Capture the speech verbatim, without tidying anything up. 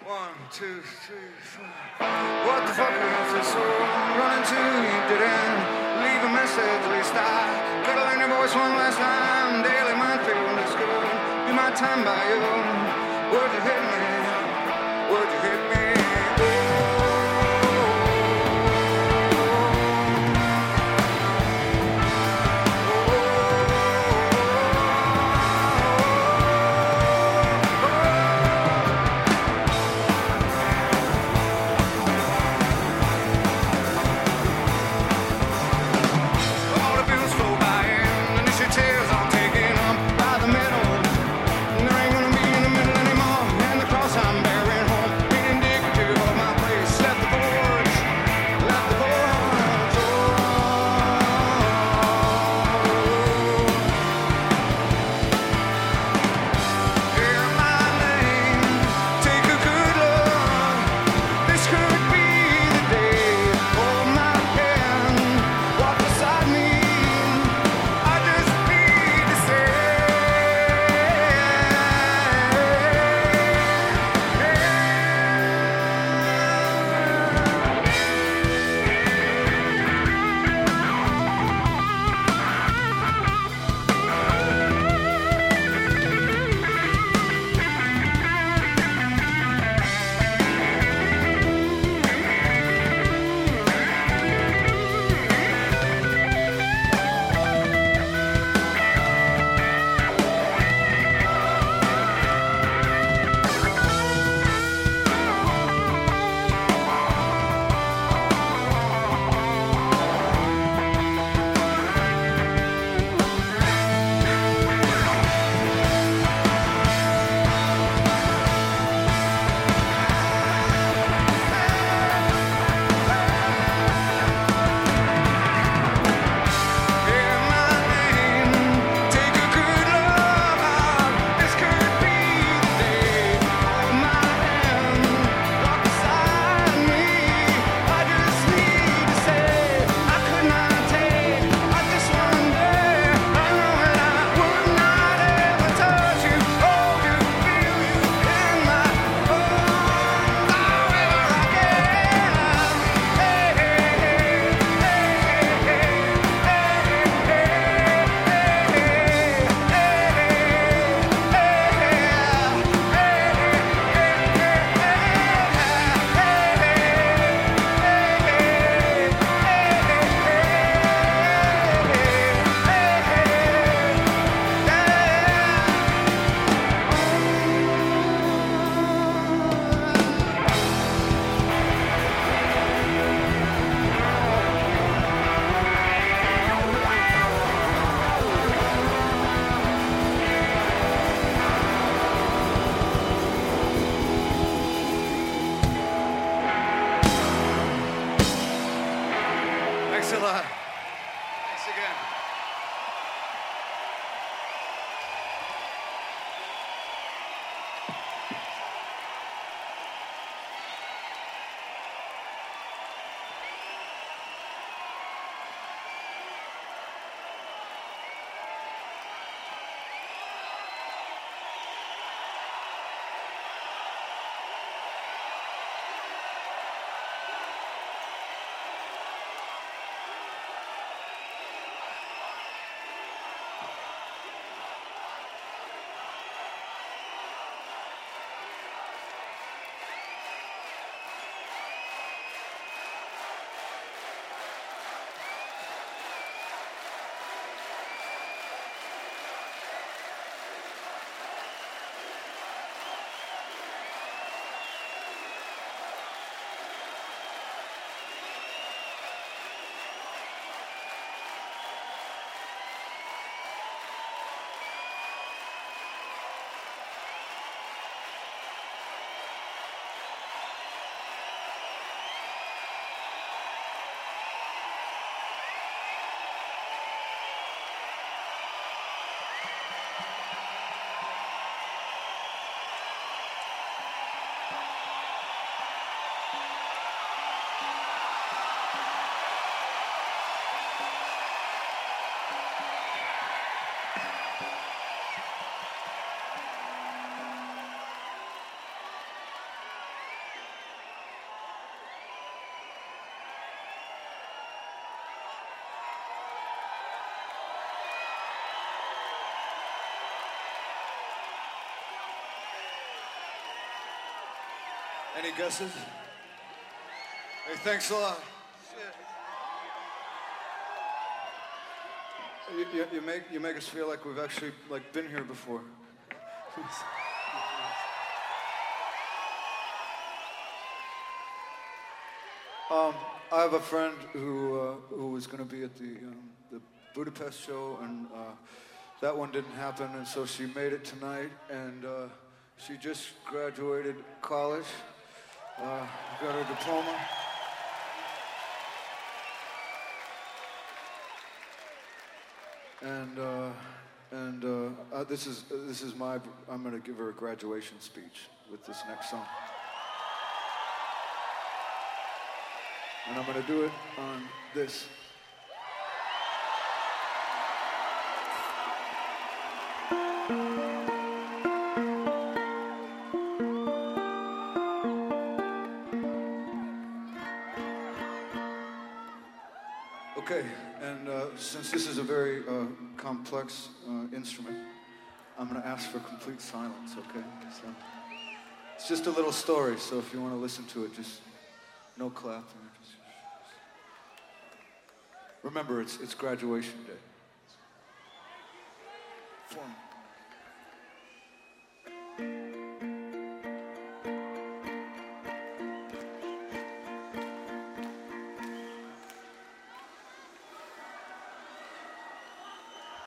One, two, three, four. What the fuck is this soul? Running to you, didn't leave a message, least I little in your voice one last time. Daily mind feeling this good. Be my time by you. Would you hit me? Would you hit me? Any guesses? Hey, thanks a lot. You, you, you make you make us feel like we've actually like been here before. um, I have a friend who uh, who was going to be at the um, the Budapest show, and uh, that one didn't happen, and so she made it tonight, and uh, she just graduated college, uh, got her diploma. And uh, and uh, uh, this is uh, this is my. I'm going to give her a graduation speech with this next song, and I'm going to do it on this. Okay, and uh, since this is a very uh, complex uh, instrument, I'm going to ask for complete silence, okay? So, it's just a little story, so if you want to listen to it, just no clapping. Just, remember, it's, it's graduation day. Form.